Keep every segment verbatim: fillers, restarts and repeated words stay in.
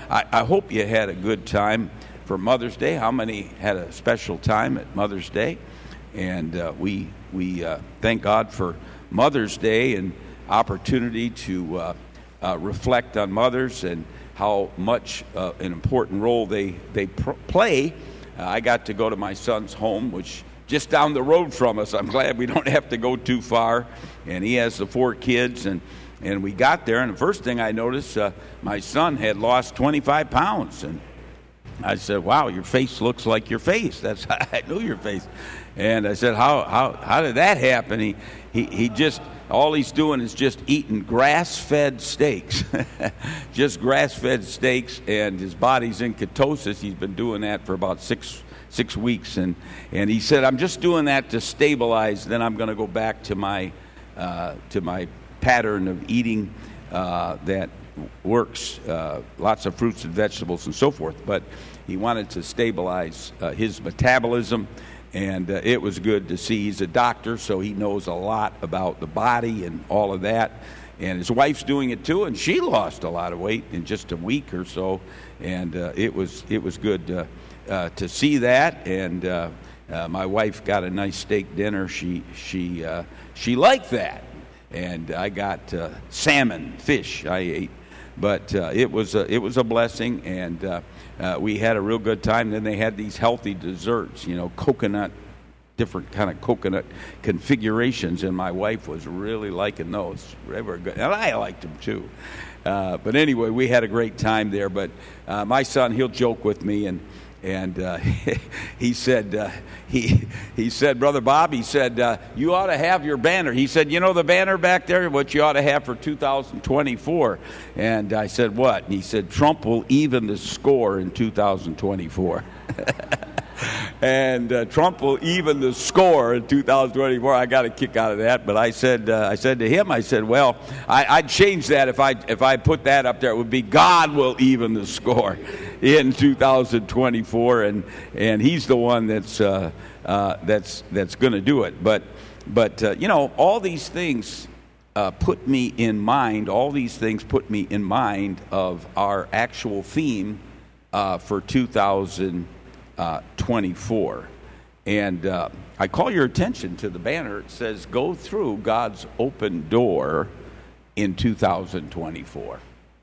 I, I hope you had a good time for Mother's Day. How many had a special time at Mother's Day? And uh, we we uh, thank God for Mother's Day and opportunity to uh, uh, reflect on mothers and how much uh, an important role they they pr- play. Uh, I got to go to my son's home, which just down the road from us. I'm glad we don't have to go too far. And he has the four kids, and, and we got there, and the first thing I noticed, uh, my son had lost twenty-five pounds. And I said, wow, your face looks like your face. That's how I knew your face. And I said, how how how did that happen? He he, he just, all he's doing is just eating grass-fed steaks. Just grass-fed steaks, and his body's in ketosis. He's been doing that for about six six weeks. And, and he said, I'm just doing that to stabilize. Then I'm going to go back to my uh, to my pattern of eating uh, that works, uh, lots of fruits and vegetables and so forth. But he wanted to stabilize uh, his metabolism. And uh, it was good to see. He's a doctor, so he knows a lot about the body and all of that. And his wife's doing it too, and she lost a lot of weight in just a week or so. And uh, it was it was good uh, uh, to see that. And uh, uh, my wife got a nice steak dinner. She she uh, she liked that. And I got uh, salmon, fish. I ate, but uh, it was a, it was a blessing. And uh, Uh, we had a real good time. Then they had these healthy desserts, you know, coconut, different kind of coconut configurations, and my wife was really liking those. They were good, and I liked them too. Uh, but anyway, we had a great time there. But uh, my son, he'll joke with me, and and uh, he said, uh, he he said, Brother Bob, he said, uh, you ought to have your banner. He said, you know the banner back there, what you ought to have for two thousand twenty-four. And I said, what? And he said, Trump will even the score in two thousand twenty-four. And uh, Trump will even the score in two thousand twenty-four. I got a kick out of that, but I said, uh, I said to him, I said, well, I, I'd change that if I if I put that up there. It would be God will even the score in two thousand twenty-four, and and he's the one that's uh, uh, that's that's going to do it. But but uh, you know, all these things uh, put me in mind. All these things put me in mind of our actual theme uh, for two thousand twenty-four. And uh, I call your attention to the banner. It says, go through God's open door in two thousand twenty-four.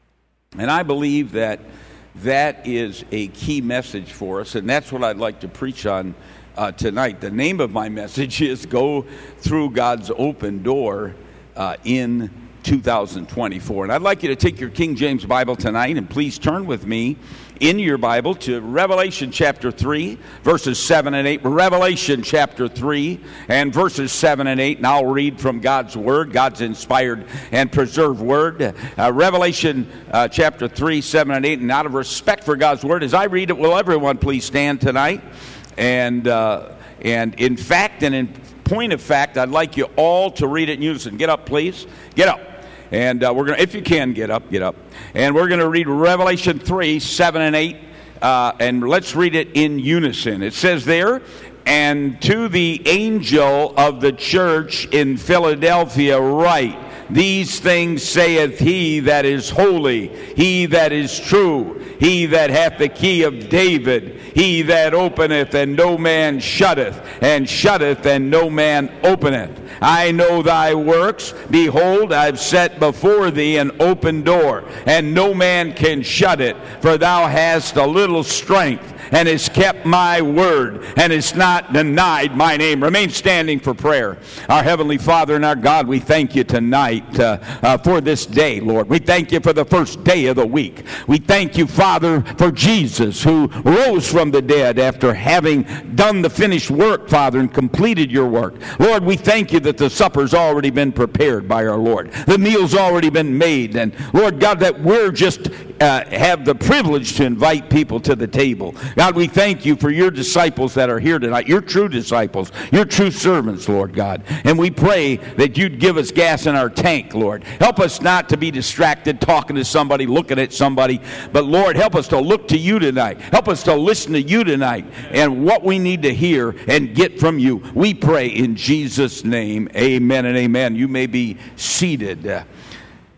And I believe that that is a key message for us, and that's what I'd like to preach on uh, tonight. The name of my message is Go Through God's Open Door uh, in two thousand twenty-four. And I'd like you to take your King James Bible tonight, and please turn with me in your Bible to Revelation chapter three, verses seven and eight. Revelation chapter three and verses seven and eight. And I'll read from God's Word, God's inspired and preserved Word. Uh, Revelation uh, chapter three, seven and eight. And out of respect for God's Word, as I read it, will everyone please stand tonight? And, uh, and in fact, and in point of fact, I'd like you all to read it in unison. Get up, please. Get up. And uh, we're going to, if you can, get up, get up. And we're going to read Revelation three, seven and eight. Uh, and let's read it in unison. It says there, and to the angel of the church in Philadelphia write, these things saith he that is holy, he that is true, he that hath the key of David, he that openeth and no man shutteth, and shutteth and no man openeth. I know thy works. Behold, I've set before thee an open door, and no man can shut it. For thou hast a little strength, and hast kept my word, and hast not denied my name. Remain standing for prayer. Our Heavenly Father and our God, we thank you tonight uh, uh, for this day, Lord. We thank you for the first day of the week. We thank you, Father, for Jesus, who rose from the dead after having done the finished work, Father, and completed your work. Lord, we thank you that the supper's already been prepared by our Lord. The meal's already been made. And Lord God, that we're just uh, have the privilege to invite people to the table. God, we thank you for your disciples that are here tonight, your true disciples, your true servants, Lord God. And we pray that you'd give us gas in our tank, Lord. Help us not to be distracted talking to somebody, looking at somebody. But Lord, help us to look to you tonight. Help us to listen to you tonight and what we need to hear and get from you. We pray in Jesus' name. Amen and amen. You may be seated.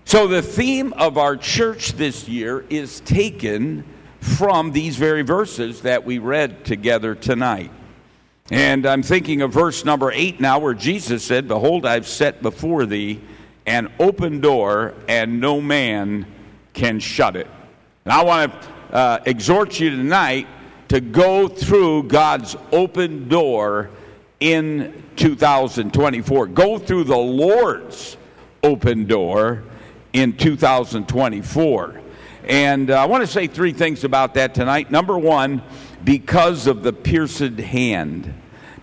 So the theme of our church this year is taken from these very verses that we read together tonight. And I'm thinking of verse number eight now, where Jesus said, "Behold, I've set before thee an open door, and no man can shut it." And I want to uh, exhort you tonight to go through God's open door in two thousand twenty-four. Go through the Lord's open door in two thousand twenty-four. And uh, I want to say three things about that tonight. Number one, because of the pierced hand.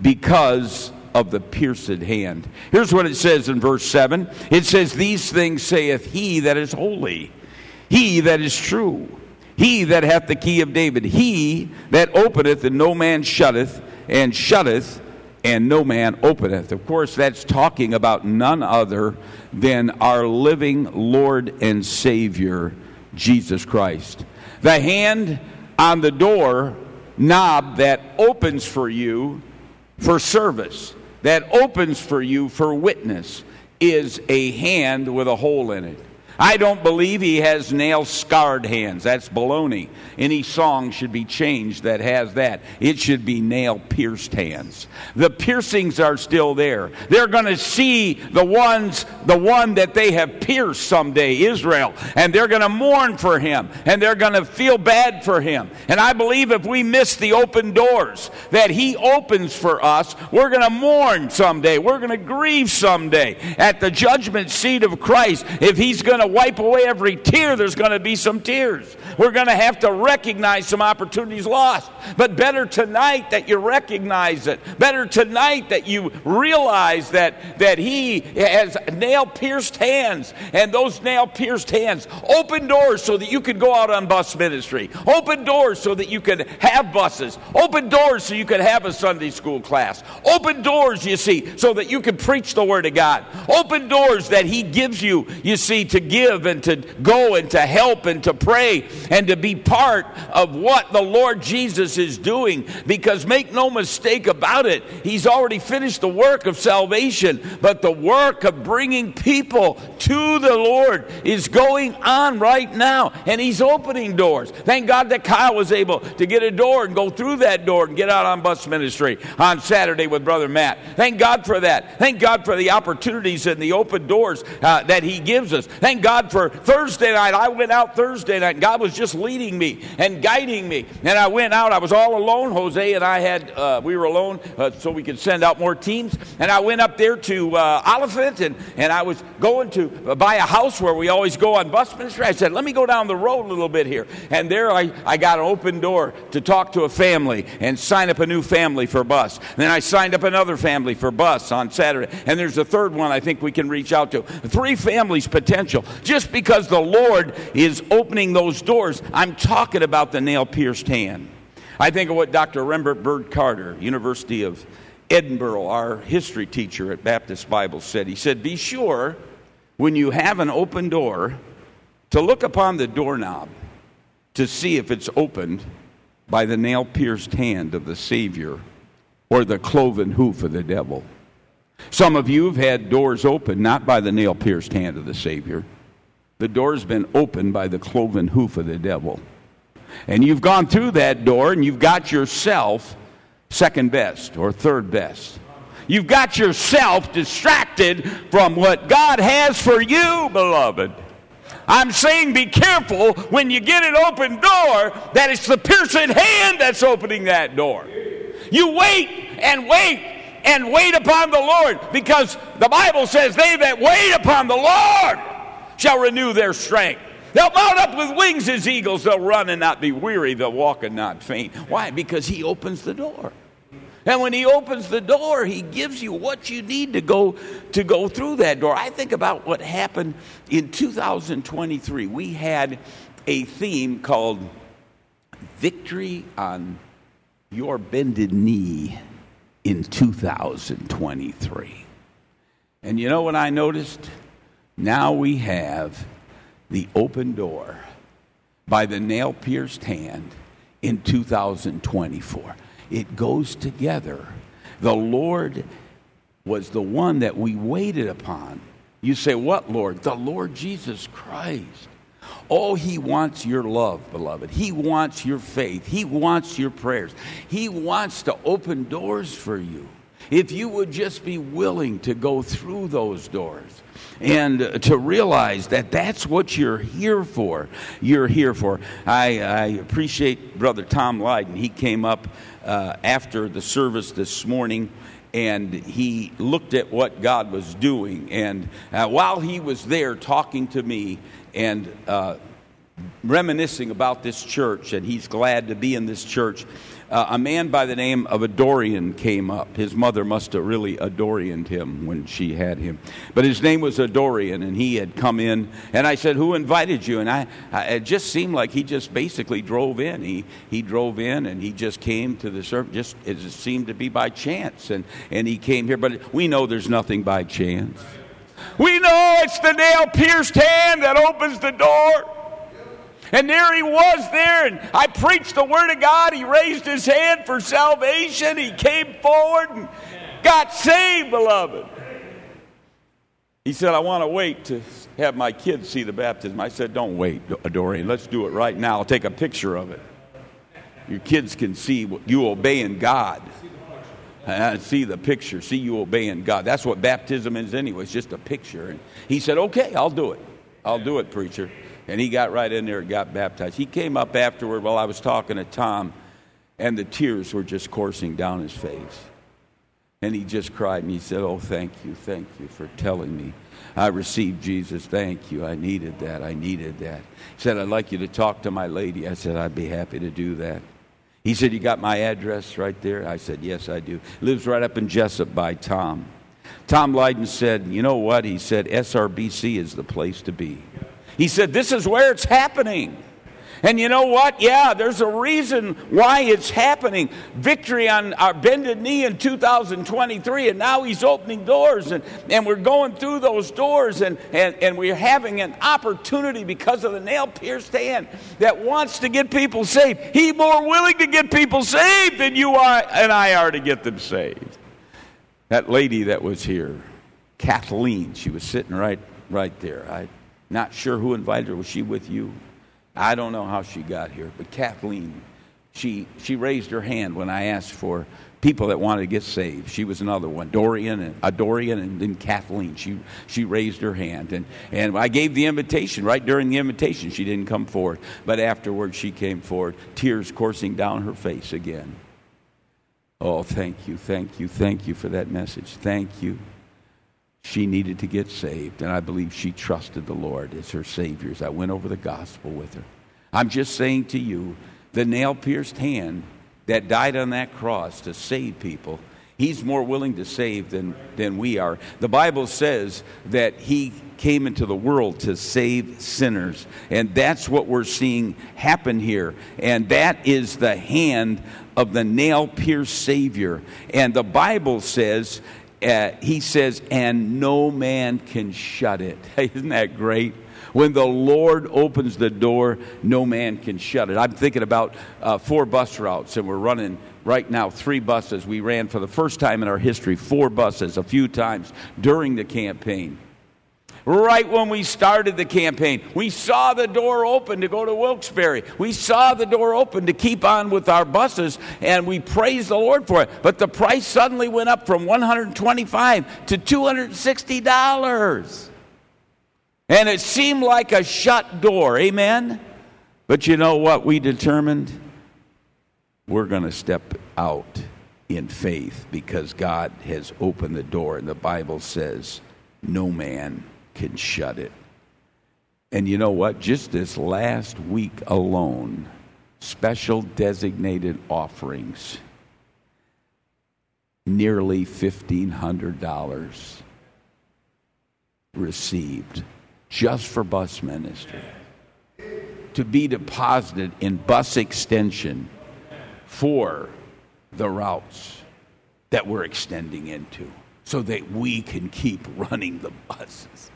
Because of the pierced hand. Here's what it says in verse seven. It says, "These things saith he that is holy, he that is true, he that hath the key of David, he that openeth and no man shutteth, and shutteth and no man openeth." Of course, that's talking about none other than our living Lord and Savior, Jesus Christ. The hand on the door knob that opens for you for service, that opens for you for witness, is a hand with a hole in it. I don't believe he has nail-scarred hands. That's baloney. Any song should be changed that has that. It should be nail-pierced hands. The piercings are still there. They're going to see the ones, the one that they have pierced someday, Israel, and they're going to mourn for him, and they're going to feel bad for him. And I believe if we miss the open doors that he opens for us, we're going to mourn someday. We're going to grieve someday at the judgment seat of Christ. If he's going to wipe away every tear, there's going to be some tears. We're going to have to recognize some opportunities lost. But better tonight that you recognize it. Better tonight that you realize that, that he has nail-pierced hands. And those nail-pierced hands open doors so that you can go out on bus ministry. Open doors so that you can have buses. Open doors so you can have a Sunday school class. Open doors, you see, so that you can preach the Word of God. Open doors that he gives you, you see, to give and to go and to help and to pray and to be part of what the Lord Jesus is doing. Because make no mistake about it, he's already finished the work of salvation, but the work of bringing people to the Lord is going on right now, and he's opening doors. Thank God that Kyle was able to get a door and go through that door and get out on bus ministry on Saturday with Brother Matt. Thank God for that. Thank God for the opportunities and the open doors uh, that he gives us. Thank God for Thursday night. I went out Thursday night, and God was just leading me and guiding me. And I went out. I was all alone. Jose and I had, uh, we were alone uh, so we could send out more teams. And I went up there to uh, Oliphant, and, and I was going to buy a house where we always go on bus ministry. I said, let me go down the road a little bit here. And there I, I got an open door to talk to a family and sign up a new family for bus. And then I signed up another family for bus on Saturday. And there's a third one I think we can reach out to. Three families potential. Just because the Lord is opening those doors, I'm talking about the nail-pierced hand. I think of what Doctor Rembert Bird Carter, University of Edinburgh, our history teacher at Baptist Bible, said. He said, be sure when you have an open door to look upon the doorknob to see if it's opened by the nail-pierced hand of the Savior or the cloven hoof of the devil. Some of you have had doors open not by the nail-pierced hand of the Savior. The door's been opened by the cloven hoof of the devil. And you've gone through that door and you've got yourself second best or third best. You've got yourself distracted from what God has for you, beloved. I'm saying be careful when you get an open door that it's the pierced hand that's opening that door. You wait and wait and wait upon the Lord, because the Bible says they that wait upon the Lord shall renew their strength. They'll mount up with wings as eagles. They'll run and not be weary. They'll walk and not faint. Why? Because he opens the door. And when he opens the door, he gives you what you need to go to go through that door. I think about what happened in two thousand twenty-three. We had a theme called Victory on Your Bended Knee in two thousand twenty-three. And you know what I noticed? Now we have the open door by the nail-pierced hand in two thousand twenty-four. It goes together. The Lord was the one that we waited upon You say, what Lord? The Lord Jesus Christ. Oh, he wants your love, beloved. He wants your faith. He wants your prayers. He wants to open doors for you. If you would just be willing to go through those doors and to realize that that's what you're here for. You're here for. I, I appreciate Brother Tom Lydon. He came up uh, after the service this morning, and he looked at what God was doing. And uh, while he was there talking to me and uh, reminiscing about this church, and he's glad to be in this church, uh, a man by the name of Adorian came up. His mother must have really Adorianed him when she had him. But his name was Adorian, and he had come in. And I said, who invited you? And I, I it just seemed like he just basically drove in. He he drove in, and he just came to the service. Just it just seemed to be by chance. And, and he came here. But we know there's nothing by chance. We know it's the nail-pierced hand that opens the door. And there he was there, and I preached the Word of God. He raised his hand for salvation. He came forward and got saved, beloved. He said, I want to wait to have my kids see the baptism. I said, don't wait, Dorian. Let's do it right now. I'll take a picture of it. Your kids can see you obeying God. And see the picture. See you obeying God. That's what baptism is anyway. It's just a picture. And he said, okay, I'll do it. I'll do it, preacher. And he got right in there and got baptized. He came up afterward while I was talking to Tom, and the tears were just coursing down his face. And he just cried, and he said, oh, thank you, thank you for telling me. I received Jesus. Thank you. I needed that. I needed that. He said, I'd like you to talk to my lady. I said, I'd be happy to do that. He said, you got my address right there? I said, yes, I do. Lives right up in Jessup by Tom. Tom Lydon said, you know what? He said, S R B C is the place to be. He said, this is where it's happening. And you know what? Yeah, there's a reason why it's happening. Victory on our bended knee in two thousand twenty-three, and now he's opening doors, and, and we're going through those doors, and, and, and we're having an opportunity because of the nail-pierced hand that wants to get people saved. He's more willing to get people saved than you are and I are to get them saved. That lady that was here, Kathleen, she was sitting right, right there. I'm not sure who invited her. Was she with you? I don't know how she got here, but Kathleen, she she raised her hand when I asked for people that wanted to get saved. She was another one, Dorian and uh, Dorian and then Kathleen. She she raised her hand, and and I gave the invitation. Right during the invitation, she didn't come forward, but afterwards she came forward, tears coursing down her face again. Oh, thank you, thank you, thank you for that message. Thank you. She needed to get saved, and I believe she trusted the Lord as her Savior as I went over the gospel with her. I'm just saying to you, the nail-pierced hand that died on that cross to save people, he's more willing to save than, than we are. The Bible says that he came into the world to save sinners, and that's what we're seeing happen here. And that is the hand of the nail-pierced Savior. And the Bible says... Uh, he says, and no man can shut it. Isn't that great? When the Lord opens the door, no man can shut it. I'm thinking about uh, four bus routes, and we're running right now three buses. We ran for the first time in our history four buses a few times during the campaign. Right when we started the campaign, we saw the door open to go to Wilkes-Barre. We saw the door open to keep on with our buses, and we praised the Lord for it. But the price suddenly went up from one hundred twenty-five dollars to two hundred sixty dollars. And it seemed like a shut door, amen? But you know what we determined? We're going to step out in faith because God has opened the door, and the Bible says no man can shut it. And you know what? Just this last week alone, special designated offerings, nearly fifteen hundred dollars received just for bus ministry to be deposited in bus extension for the routes that we're extending into so that we can keep running the buses.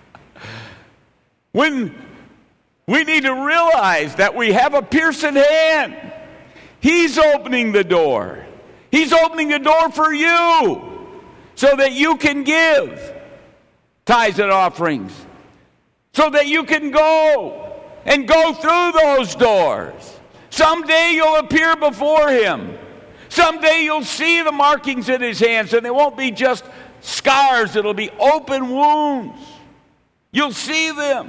When we need to realize that we have a pierced hand, he's opening the door. He's opening the door for you so that you can give. tithes and offerings, so that you can go and go through those doors. Someday you'll appear before him. Someday you'll see the markings in his hands, and they won't be just scars. It'll be open wounds. You'll see them.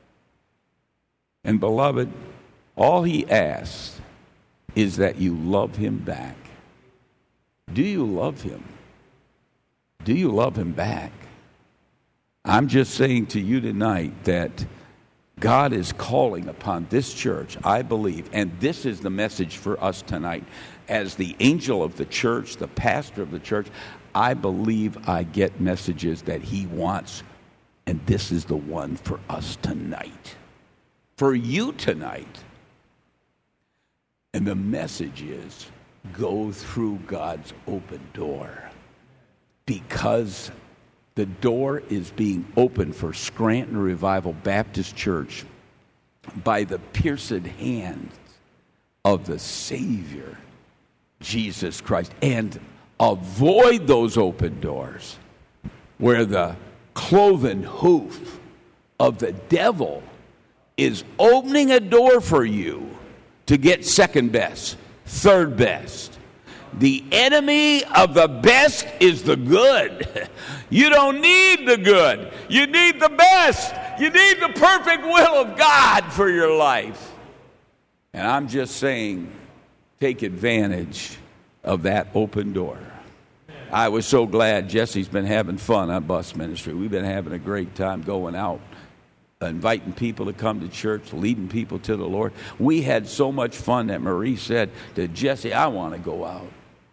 And beloved, all he asks is that you love him back. Do you love him? Do you love him back? I'm just saying to you tonight that God is calling upon this church, I believe, and this is the message for us tonight. As the angel of the church, the pastor of the church, I believe I get messages that he wants, and this is the one for us tonight. For you tonight. And the message is, go through God's open door. Because the door is being opened for Scranton Revival Baptist Church by the pierced hands of the Savior, Jesus Christ. And avoid those open doors where the cloven hoof of the devil is opening a door for you to get second best, third best. The enemy of the best is the good. You don't need the good. You need the best. You need the perfect will of God for your life. And I'm just saying, take advantage of that open door. I was so glad Jesse's been having fun on bus ministry. We've been having a great time going out, inviting people to come to church, leading people to the Lord. We had so much fun that Marie said to Jesse, I want to go out.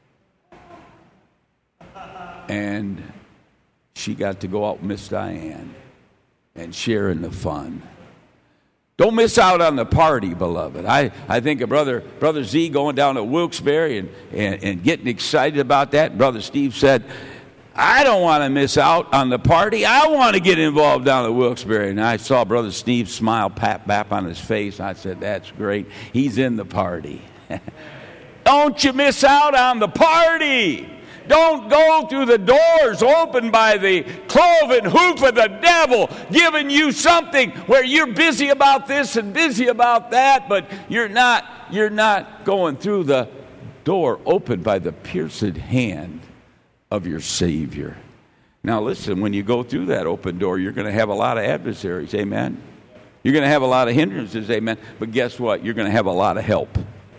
And she got to go out with Miss Diane and share in the fun. Don't miss out on the party, beloved. I, I think of Brother Brother Z going down to Wilkes-Barre and, and, and getting excited about that. Brother Steve said, I don't want to miss out on the party. I want to get involved down at Wilkes-Barre. And I saw Brother Steve smile, pat bap on his face. I said, that's great. He's in the party. Don't you miss out on the party. Don't go through the doors opened by the cloven hoof of the devil, giving you something where you're busy about this and busy about that, but you're not, you're not going through the door opened by the pierced hand of your Savior. Now listen, when you go through that open door, you're going to have a lot of adversaries, amen? You're going to have a lot of hindrances, amen? But guess what? You're going to have a lot of help.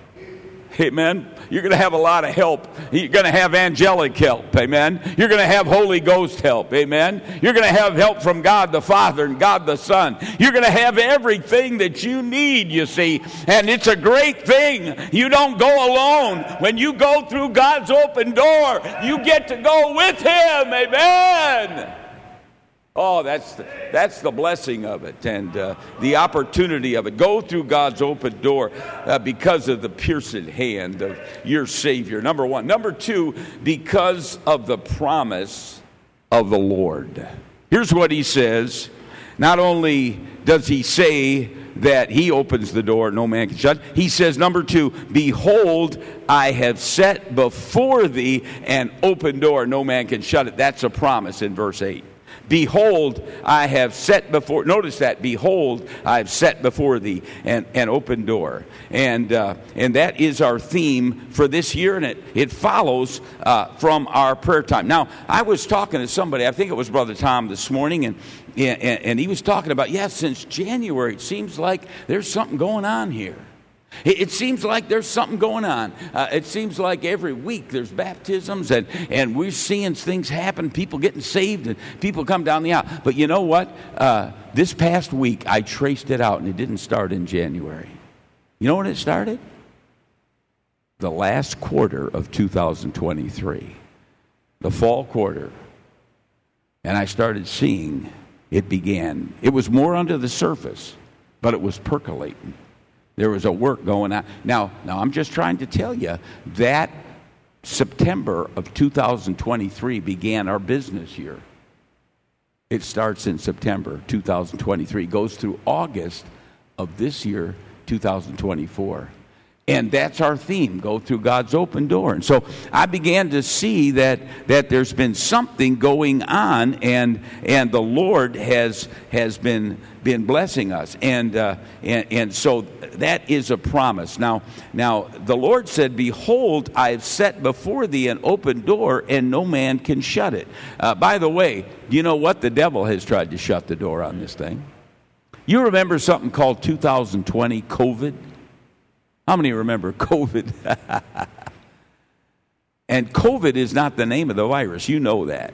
Amen. You're going to have a lot of help. You're going to have angelic help. Amen. You're going to have Holy Ghost help. Amen. You're going to have help from God the Father and God the Son. You're going to have everything that you need, you see. And it's a great thing. You don't go alone. When you go through God's open door, you get to go with Him. Amen. Oh, that's the, that's the blessing of it and uh, the opportunity of it. Go through God's open door uh, because of the pierced hand of your Savior, number one. Number two, because of the promise of the Lord. Here's what he says. Not only does he say that he opens the door, no man can shut. He says, number two, behold, I have set before thee an open door, no man can shut it. That's a promise in verse eight. Behold, I have set before, notice that, behold, I have set before thee an, an open door. And uh, and that is our theme for this year, and it, it follows uh, from our prayer time. Now, I was talking to somebody, I think it was Brother Tom this morning, and, and, and he was talking about, yeah, since January, it seems like there's something going on here. It seems like there's something going on. Uh, it seems like every week there's baptisms and, and we're seeing things happen, people getting saved and people come down the aisle. But you know what? Uh, this past week I traced it out and it didn't start in January. You know when it started? The last quarter of two thousand twenty-three. The fall quarter. And I started seeing it began. It was more under the surface, but it was percolating. There was a work going on. Now, now I'm just trying to tell you that September of two thousand twenty-three began our business year. It starts in September two thousand twenty-three, goes through August of this year, two thousand twenty-four. And that's our theme, go through God's open door. And so I began to see that that there's been something going on, and and the Lord has has been been blessing us. And uh, and and so that is a promise. Now now the Lord said, "Behold, I have set before thee an open door, and no man can shut it." Uh, by the way, do you know what? The devil has tried to shut the door on this thing. You remember something called two thousand twenty COVID? How many remember COVID? And COVID is not the name of the virus. You know that.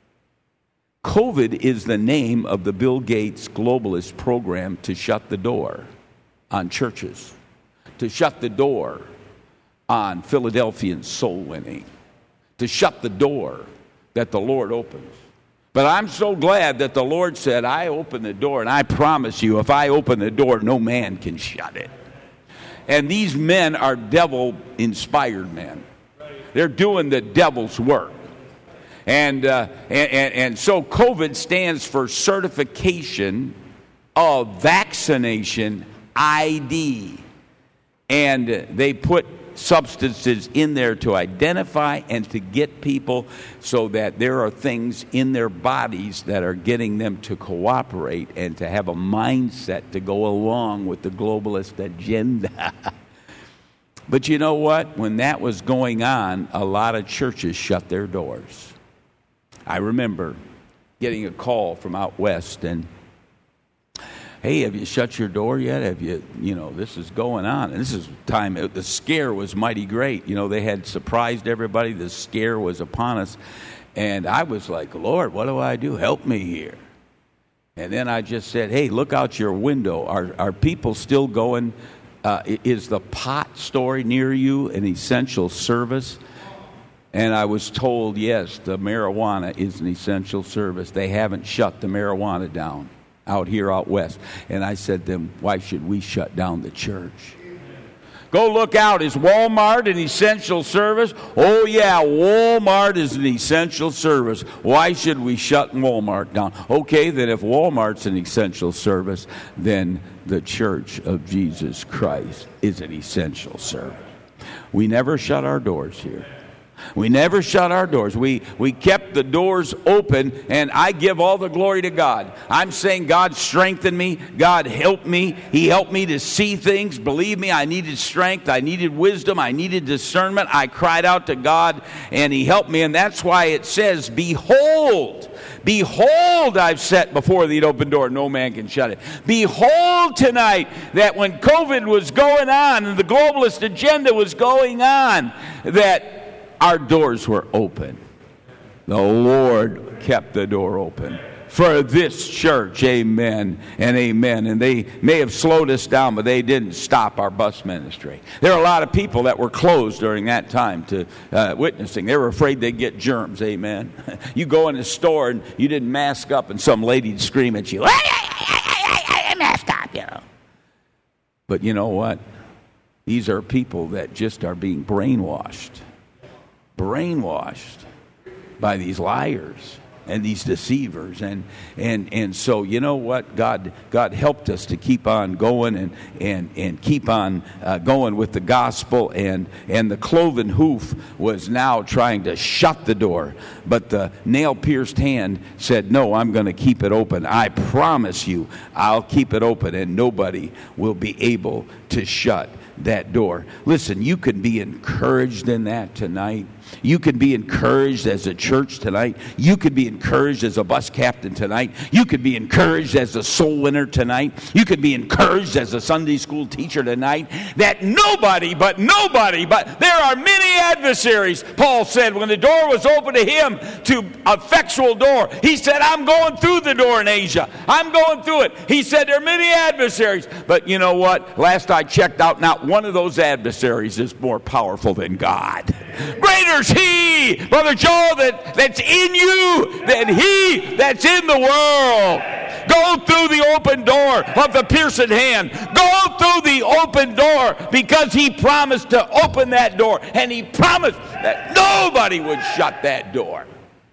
COVID is the name of the Bill Gates globalist program to shut the door on churches, to shut the door on Philadelphian soul winning, to shut the door that the Lord opens. But I'm so glad that the Lord said, I open the door, and I promise you, if I open the door, no man can shut it. And these men are devil-inspired men. They're doing the devil's work. And, uh, and, and, and so COVID stands for Certification of Vaccination I D. And they put substances in there to identify and to get people so that there are things in their bodies that are getting them to cooperate and to have a mindset to go along with the globalist agenda. But you know what? When that was going on, a lot of churches shut their doors. I remember getting a call from out west, and hey, have you shut your door yet? Have you, you know, this is going on. And this is time, the scare was mighty great. You know, they had surprised everybody. The scare was upon us. And I was like, Lord, what do I do? Help me here. And then I just said, hey, look out your window. Are, are people still going? Uh, is the pot store near you an essential service? And I was told, yes, the marijuana is an essential service. They haven't shut the marijuana down out here out west. And I said to them, why should we shut down the church? Go look out. Is Walmart an essential service? Oh, yeah, Walmart is an essential service. Why should we shut Walmart down? Okay, then if Walmart's an essential service, then the Church of Jesus Christ is an essential service. We never shut our doors here. We never shut our doors. We we kept the doors open, and I give all the glory to God. I'm saying God strengthened me. God helped me. He helped me to see things. Believe me, I needed strength. I needed wisdom. I needed discernment. I cried out to God, and He helped me. And that's why it says, Behold, behold, I've set before thee an open door. No man can shut it. Behold tonight that when COVID was going on and the globalist agenda was going on, that our doors were open. The Lord kept the door open for this church. Amen and amen. And they may have slowed us down, but they didn't stop our bus ministry. There are a lot of people that were closed during that time to uh, witnessing. They were afraid they'd get germs. Amen. You go in a store and you didn't mask up, and some lady'd scream at you, mask up, you know. But you know what? These are people that just are being brainwashed. brainwashed by these liars and these deceivers, and and and so you know what, God God helped us to keep on going and and and keep on uh, going with the gospel, and and the cloven hoof was now trying to shut the door, but the nail pierced hand said, no, I'm going to keep it open. I promise you, I'll keep it open, and nobody will be able to shut that door. Listen, you can be encouraged in that tonight. You can be encouraged as a church tonight. You could be encouraged as a bus captain tonight. You could be encouraged as a soul winner tonight. You could be encouraged as a Sunday school teacher tonight. That nobody, but nobody, but there are many adversaries. Paul said when the door was open to him, to effectual door, he said, I'm going through the door in Asia. I'm going through it. He said there are many adversaries. But you know what? Last I checked out, not one of those adversaries is more powerful than God. Greater is He, Brother Joel, that, that's in you than he that's in the world. Go through the open door of the pierced hand. Go through the open door, because He promised to open that door, and He promised that nobody would shut that door.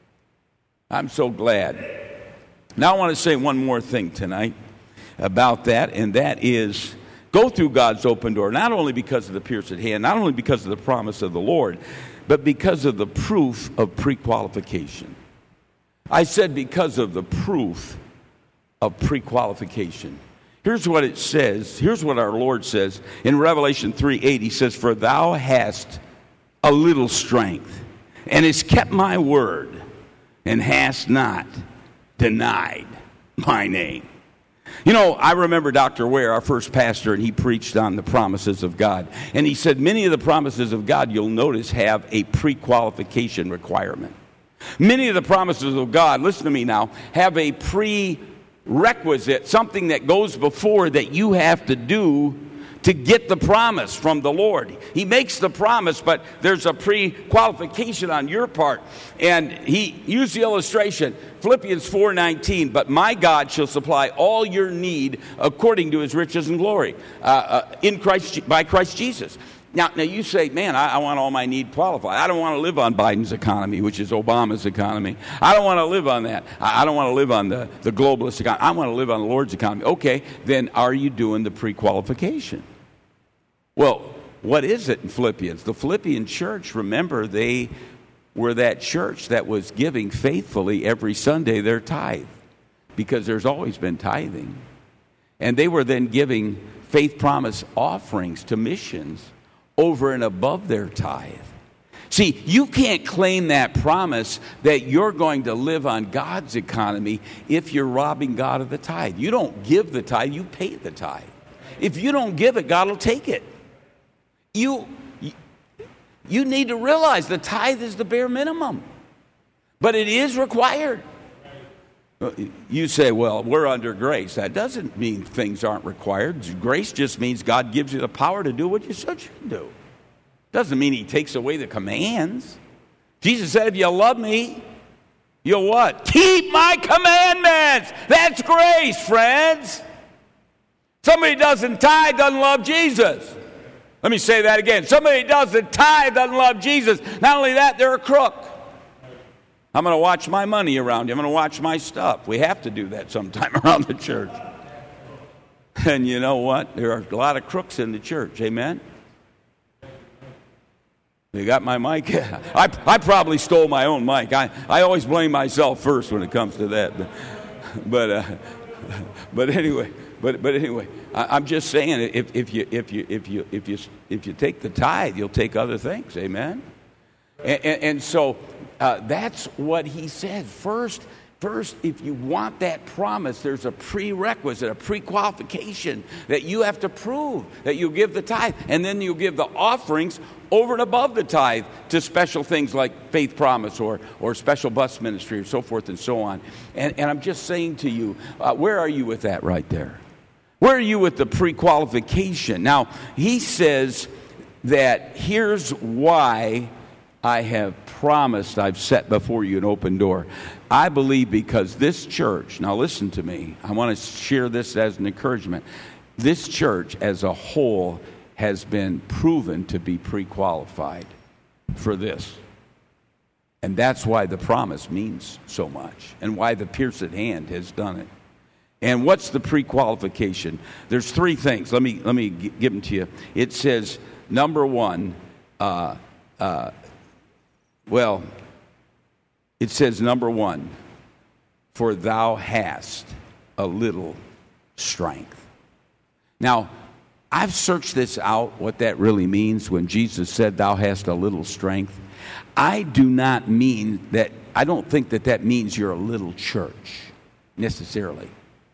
I'm so glad. Now I want to say one more thing tonight about that, and that is Go through God's open door, not only because of the pierced hand, not only because of the promise of the Lord, but because of the proof of pre-qualification. I said because of the proof of pre-qualification. Here's what it says. Here's what our Lord says in Revelation three eight. He says, "For thou hast a little strength, and hast kept my word, and hast not denied my name." You know, I remember Doctor Ware, our first pastor, and he preached on the promises of God. And he said many of the promises of God, you'll notice, have a pre-qualification requirement. Many of the promises of God, listen to me now, have a prerequisite, something that goes before that you have to do to get the promise from the Lord. He makes the promise, but there's a pre-qualification on your part. And he used the illustration, Philippians four nineteen, "But my God shall supply all your need according to his riches and glory uh, uh, in Christ, by Christ Jesus." Now, now you say, man, I, I want all my need qualified. I don't want to live on Biden's economy, which is Obama's economy. I don't want to live on that. I, I don't want to live on the, the globalist economy. I want to live on the Lord's economy. Okay, then are you doing the pre-qualification? Well, what is it in Philippians? The Philippian church, remember, they were that church that was giving faithfully every Sunday their tithe, because there's always been tithing. And they were then giving faith promise offerings to missions over and above their tithe. See, you can't claim that promise that you're going to live on God's economy if you're robbing God of the tithe. You don't give the tithe, you pay the tithe. If you don't give it, God will take it. You, you need to realize the tithe is the bare minimum, but it is required. You say, well, we're under grace. That doesn't mean things aren't required. Grace just means God gives you the power to do what you said you can do. Doesn't mean he takes away the commands. Jesus said, if you love me, you'll what? Keep my commandments. That's grace, friends. Somebody who doesn't tithe doesn't love Jesus. Let me say that again. Somebody who doesn't tithe doesn't love Jesus. Not only that, they're a crook. I'm going to watch my money around you. I'm going to watch my stuff. We have to do that sometime around the church. And you know what? There are a lot of crooks in the church. Amen? You got my mic? I, I probably stole my own mic. I, I always blame myself first when it comes to that. But but, uh, but anyway, but but anyway, I, I'm just saying, if if you if you if you if you if you take the tithe, you'll take other things. Amen? And, and, and so uh, that's what he said. First, first, if you want that promise, there's a prerequisite, a pre-qualification that you have to prove that you give the tithe, and then you give the offerings over and above the tithe to special things like faith promise or or special bus ministry or so forth and so on. And, and I'm just saying to you, uh, where are you with that right there? Where are you with the pre-qualification? Now, he says that here's why I have promised, I've set before you an open door. I believe because this church, now listen to me, I want to share this as an encouragement. This church as a whole has been proven to be pre-qualified for this. And that's why the promise means so much, and why the pierced hand has done it. And what's the pre-qualification? There's three things. Let me let me give them to you. It says, number one, uh, uh, well, it says, number one, for thou hast a little strength. Now, I've searched this out, what that really means when Jesus said, thou hast a little strength. I do not mean that, I don't think that that means you're a little church, necessarily.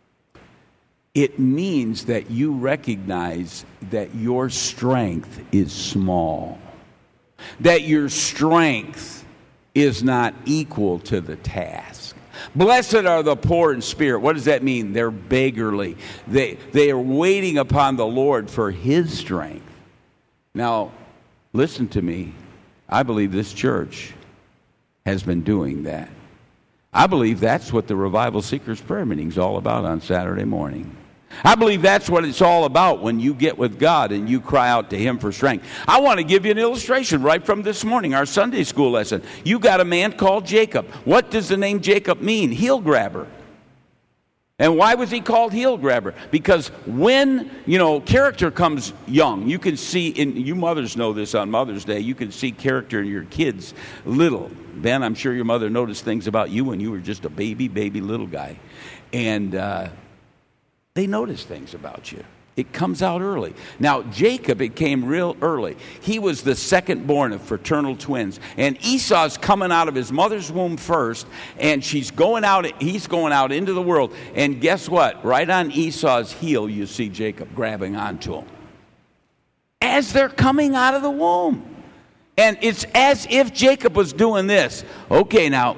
It means that you recognize that your strength is small, that your strength is not equal to the task. Blessed are the poor in spirit. What does that mean? They're beggarly. They, they are waiting upon the Lord for his strength. Now, listen to me. I believe this church has been doing that. I believe that's what the Revival Seekers prayer meeting is all about on Saturday morning. I believe that's what it's all about when you get with God and you cry out to him for strength. I want to give you an illustration right from this morning, our Sunday school lesson. You got a man called Jacob. What does the name Jacob mean? Heel grabber. And why was he called heel grabber? Because when, you know, character comes young, you can see, in, you mothers know this on Mother's Day, you can see character in your kids little. Ben, I'm sure your mother noticed things about you when you were just a baby, baby little guy. And uh, they notice things about you. It comes out early. Now, Jacob, it came real early. He was the second born of fraternal twins. And Esau's coming out of his mother's womb first, and she's going out, he's going out into the world. And guess what? Right on Esau's heel, you see Jacob grabbing onto him as they're coming out of the womb. And it's as if Jacob was doing this. Okay, now,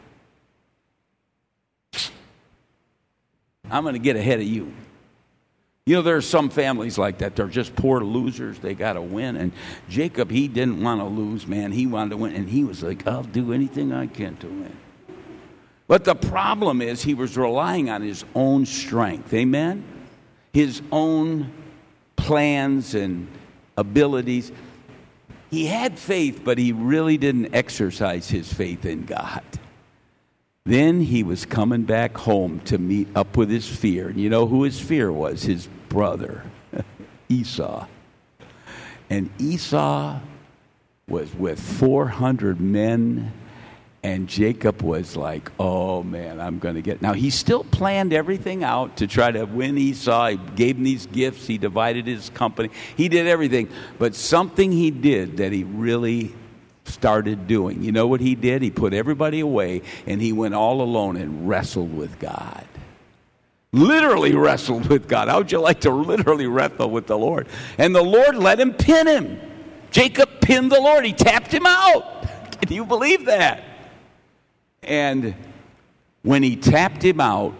I'm going to get ahead of you. You know, there are some families like that. They're just poor losers. They got to win. And Jacob, he didn't want to lose, man. He wanted to win. And he was like, I'll do anything I can to win. But the problem is he was relying on his own strength. Amen? His own plans and abilities. He had faith, but he really didn't exercise his faith in God. Then he was coming back home to meet up with his fear. And you know who his fear was? His brother, Esau. And Esau was with four hundred men, and Jacob was like, oh, man, I'm going to get... Now, he still planned everything out to try to win Esau. He gave him these gifts. He divided his company. He did everything. But something he did that he really... started doing. You know what he did? He put everybody away and he went all alone and wrestled with God. Literally wrestled with God. How would you like to literally wrestle with the Lord? And the Lord let him pin him. Jacob pinned the Lord. He tapped him out. Can you believe that? And when he tapped him out,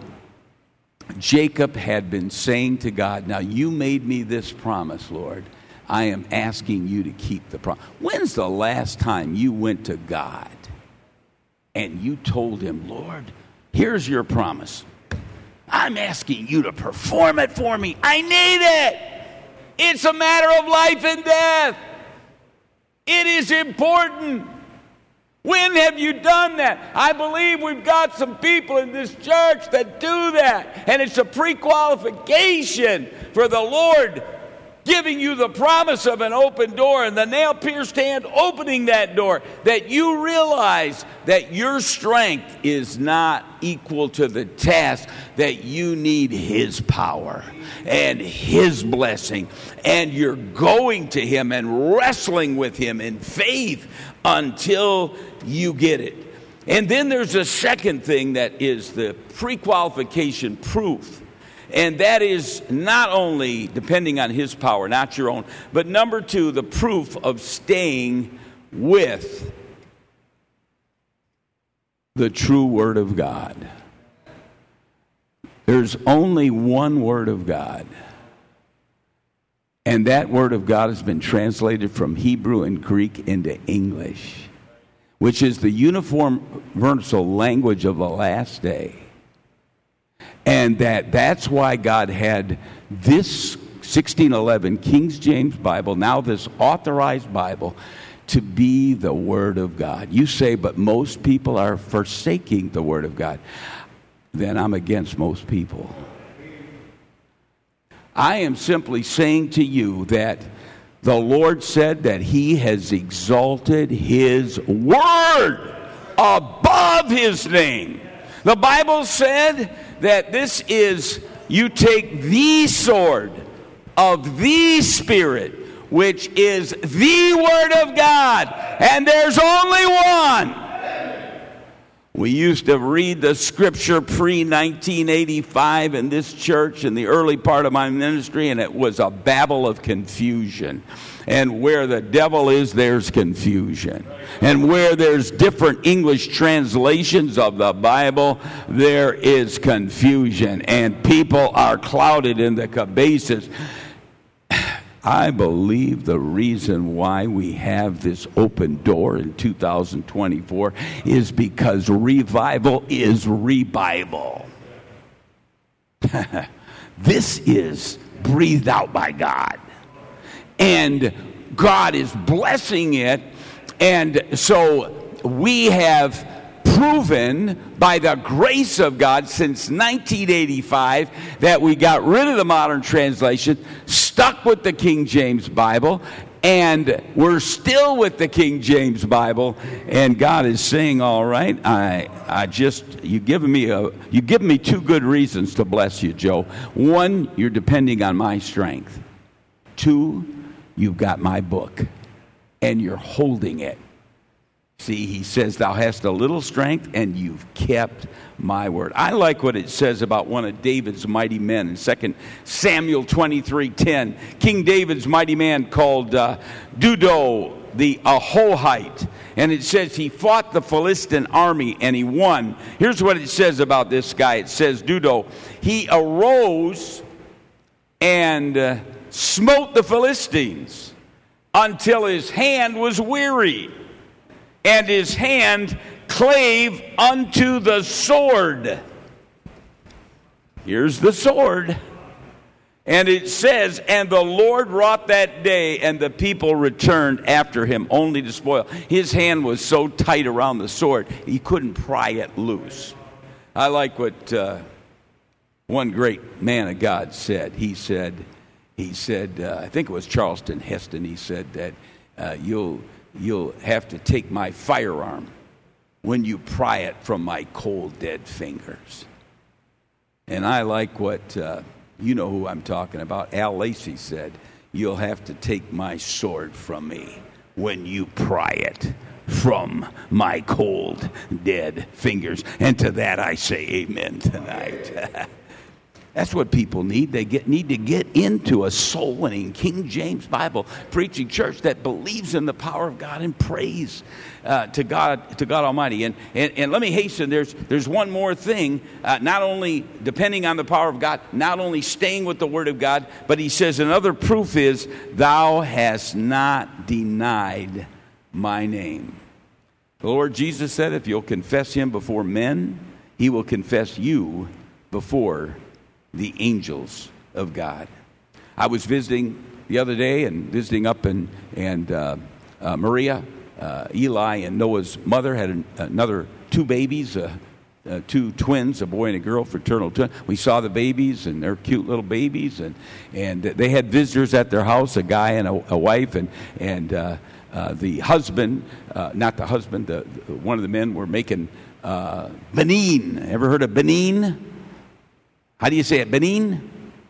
Jacob had been saying to God, now you made me this promise, Lord. I am asking you to keep the promise. When's the last time you went to God and you told him, Lord, here's your promise. I'm asking you to perform it for me. I need it. It's a matter of life and death. It is important. When have you done that? I believe we've got some people in this church that do that. And it's a pre-qualification for the Lord giving you the promise of an open door and the nail-pierced hand opening that door, that you realize that your strength is not equal to the task, that you need his power and his blessing, and you're going to him and wrestling with him in faith until you get it. And then there's a second thing that is the pre-qualification proof. And that is not only depending on his power, not your own, but number two, the proof of staying with the true Word of God. There's only one Word of God. And that Word of God has been translated from Hebrew and Greek into English, which is the universal language of the last day. And that that's why God had this sixteen eleven King James Bible, now this authorized Bible, to be the Word of God. You say, but most people are forsaking the Word of God. Then I'm against most people. I am simply saying to you that the Lord said that he has exalted his Word above his name. The Bible said that this is, you take the sword of the Spirit, which is the Word of God, and there's only one. We used to read the scripture pre nineteen eighty-five in this church in the early part of my ministry, and it was a babble of confusion. And where the devil is, there's confusion. And where there's different English translations of the Bible, there is confusion. And people are clouded in the cabooses. I believe the reason why we have this open door in two thousand twenty-four is because revival is revival. This is breathed out by God. And God is blessing it. And so we have proven by the grace of God since nineteen eighty-five that we got rid of the modern translation, stuck with the King James Bible, and we're still with the King James Bible. And God is saying, all right, I I just, you given me a, you given me two good reasons to bless you, Joe. One, you're depending on my strength. Two, you've got my book, and you're holding it. See, he says, thou hast a little strength, and you've kept my word. I like what it says about one of David's mighty men in Second Samuel twenty-three ten. King David's mighty man called uh, Dudo the Ahohite. And it says he fought the Philistine army, and he won. Here's what it says about this guy. It says, Dudo, he arose and uh, smote the Philistines until his hand was weary, and his hand clave unto the sword. Here's the sword. And it says, and the Lord wrought that day, and the people returned after him only to spoil. His hand was so tight around the sword, he couldn't pry it loose. I like what uh, one great man of God said. He said, he said, uh, I think it was Charleston Heston, he said that uh, you'll... You'll have to take my firearm when you pry it from my cold, dead fingers. And I like what, uh, you know who I'm talking about, Al Lacey said, you'll have to take my sword from me when you pry it from my cold, dead fingers. And to that I say amen tonight. That's what people need. They get, need to get into a soul-winning King James Bible preaching church that believes in the power of God and prays uh, to God, to God Almighty. And, and and let me hasten. There's there's one more thing. Uh, not only depending on the power of God, not only staying with the Word of God, but he says another proof is thou hast not denied my name. The Lord Jesus said, if you'll confess him before men, he will confess you before the angels of God. I was visiting the other day and visiting up in and uh, uh, Maria, uh, Eli, and Noah's mother had an, another two babies, uh, uh, two twins, a boy and a girl, fraternal twin. We saw the babies, and they're cute little babies, and and they had visitors at their house, a guy and a, a wife, and and uh, uh, the husband, uh, not the husband, the, the one of the men were making uh, benin. Ever heard of benin? How do you say it? Benin?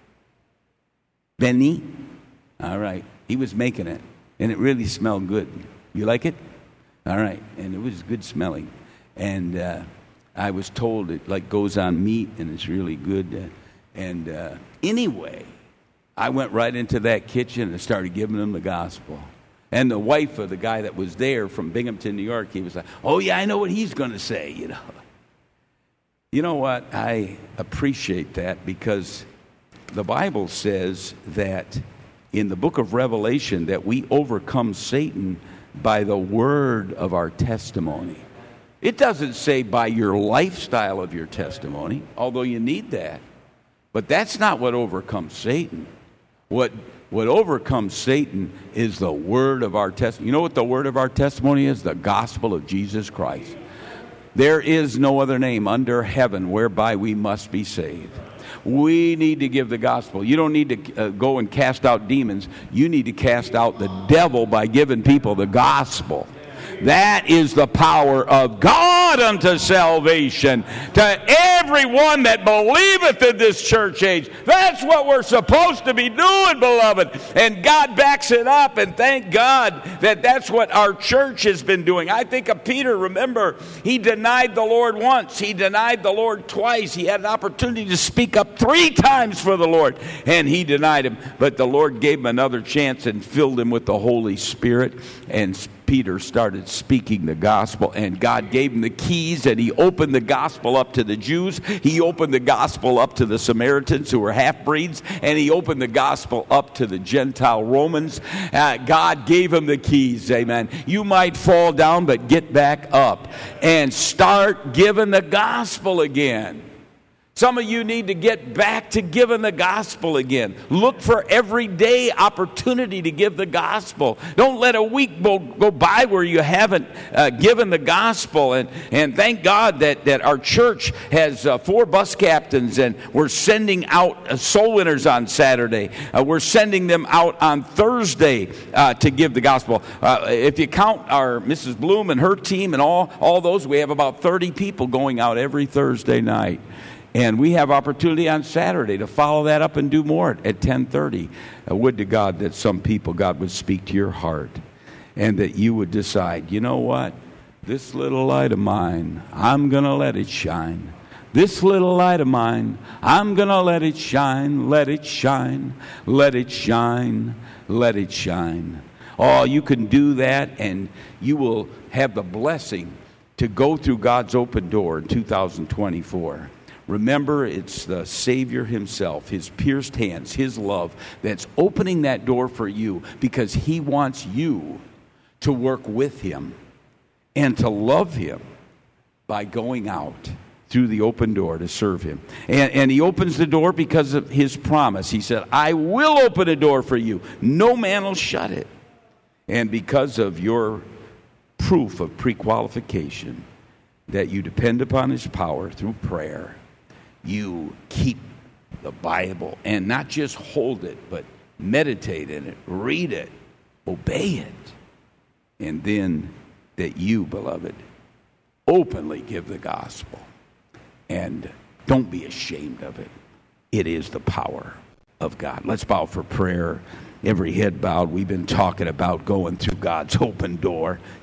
Benny? All right. He was making it, and it really smelled good. You like it? All right. And it was good smelling. And uh, I was told it like goes on meat, and it's really good. Uh, and uh, anyway, I went right into that kitchen and started giving them the gospel. And the wife of the guy that was there from Binghamton, New York, he was like, oh, yeah, I know what he's going to say, you know. You know what? I appreciate that because the Bible says that in the book of Revelation that we overcome Satan by the word of our testimony. It doesn't say by your lifestyle of your testimony, although you need that. But that's not what overcomes Satan. What what overcomes Satan is the word of our testimony. You know what the word of our testimony is? The gospel of Jesus Christ. There is no other name under heaven whereby we must be saved. We need to give the gospel. You don't need to uh, go and cast out demons. You need to cast out the devil by giving people the gospel. That is the power of God unto salvation to everyone that believeth in this church age. That's what we're supposed to be doing, beloved. And God backs it up, and thank God that that's what our church has been doing. I think of Peter. Remember, he denied the Lord once. He denied the Lord twice. He had an opportunity to speak up three times for the Lord, and he denied him. But the Lord gave him another chance and filled him with the Holy Spirit, and Peter started speaking the gospel, and God gave him the keys, and he opened the gospel up to the Jews. He opened the gospel up to the Samaritans who were half-breeds, and he opened the gospel up to the Gentile Romans. Uh, God gave him the keys, amen. You might fall down, but get back up and start giving the gospel again. Some of you need to get back to giving the gospel again. Look for everyday opportunity to give the gospel. Don't let a week go by where you haven't uh, given the gospel. And, and thank God that, that our church has uh, four bus captains, and we're sending out uh, soul winners on Saturday. Uh, we're sending them out on Thursday uh, to give the gospel. Uh, if you count our Missus Bloom and her team and all, all those, we have about thirty people going out every Thursday night. And we have opportunity on Saturday to follow that up and do more at ten thirty. Uh, would to God that some people, God, would speak to your heart and that you would decide, you know what? This little light of mine, I'm going to let it shine. This little light of mine, I'm going to let it shine, let it shine, let it shine, let it shine. Oh, you can do that, and you will have the blessing to go through God's open door in two thousand twenty-four. Remember, it's the Savior himself, his pierced hands, his love, that's opening that door for you, because he wants you to work with him and to love him by going out through the open door to serve him. And, and he opens the door because of his promise. He said, I will open a door for you. No man will shut it. And because of your proof of pre-qualification, that you depend upon his power through prayer, you keep the Bible, and not just hold it, but meditate in it, read it, obey it. And then that you, beloved, openly give the gospel. And don't be ashamed of it. It is the power of God. Let's bow for prayer. Every head bowed. We've been talking about going through God's open door.